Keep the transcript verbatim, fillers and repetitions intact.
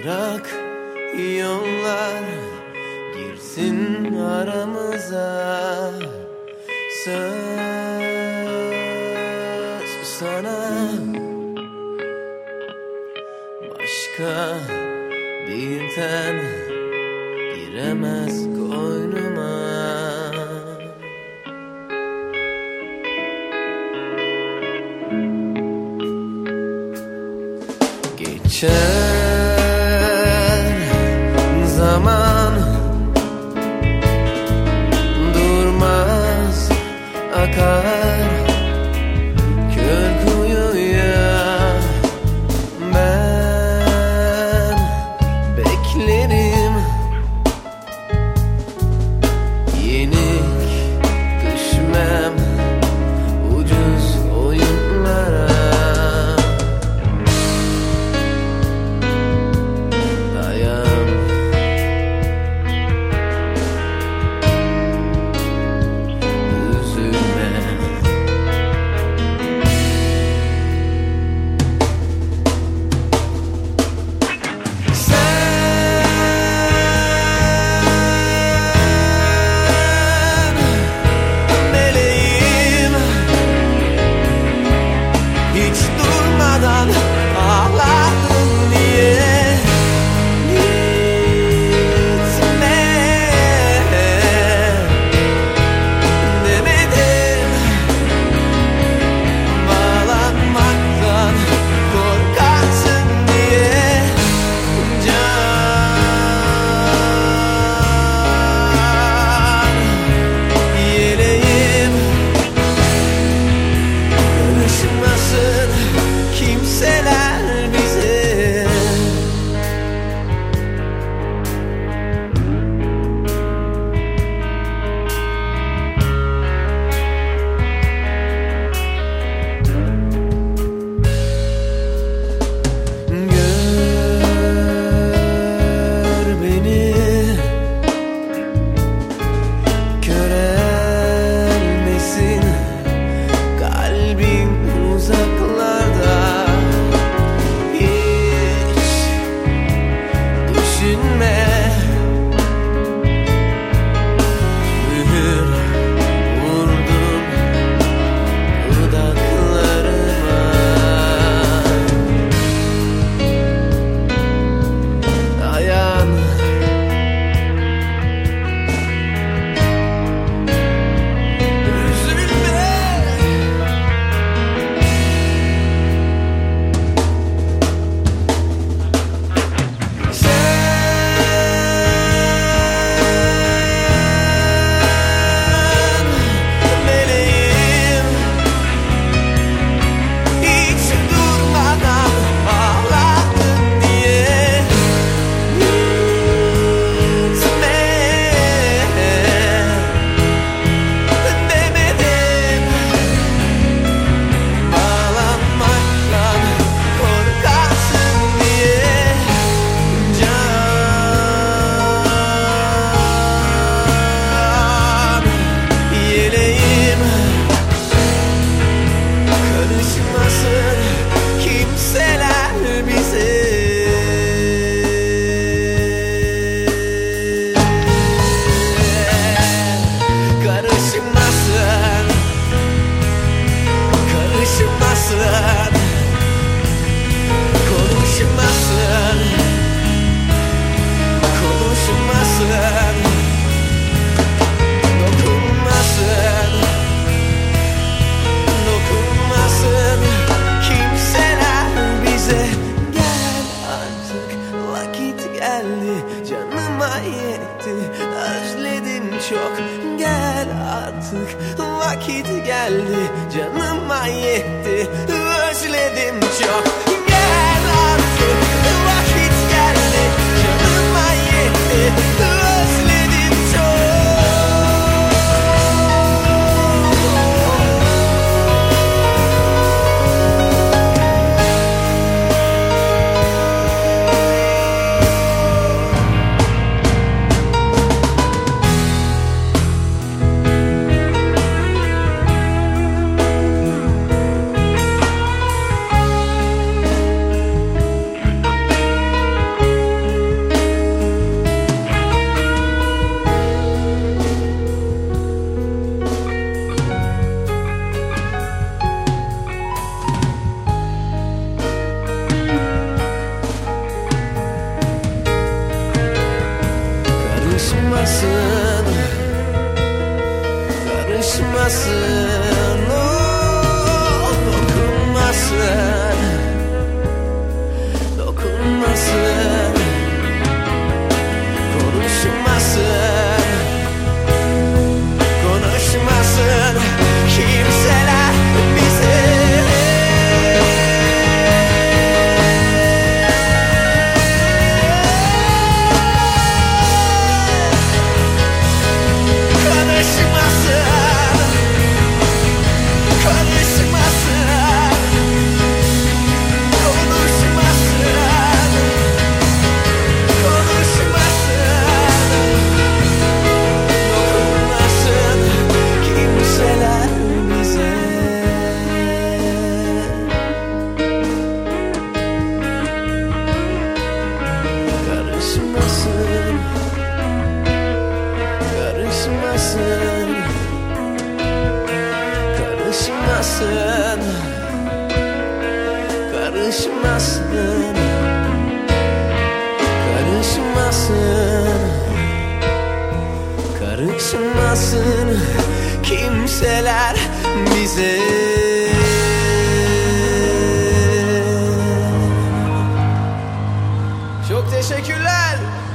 Bırak yollar girsin aramıza. Söz sana, başka bir ten giremez koynuma. Geçer zaman, durmaz akar kör kuyuya. Ben beklerim yenik düşmem ucuz oyunlara. Dayan, üzülme. Sen meleğim, hiç durmadan ağladın diye. Gitme demedim, bağlanmaktan korkarsın diye. Can yeleğim, karışmasın kimseler bize. Gör beni, körelmesin kalbim uzaklarda. Hiç düşünme, mühür vurdum dudaklarıma. Dayan, üzülme. Sen meleğim, hiç durmadan ağladın diye. Gitme demedim, bağlanmaktan korkarsın diye. Can yeleğim, karışmasın kimseler bize. Karışmasın, karışmasın, konuşmasın, konuşmasın, dokunmasın, dokunmasın kimseler bize. Gel artık, vakit geldi, canıma yetti, özledim çok. Gel artık, vakit geldi, canıma yetti, özledim çok. Gel artık, vakit geldi, canıma yetti, özledim çok. karışmasın, karışmasın, karışmasın kimseler bize. Çok teşekkürler.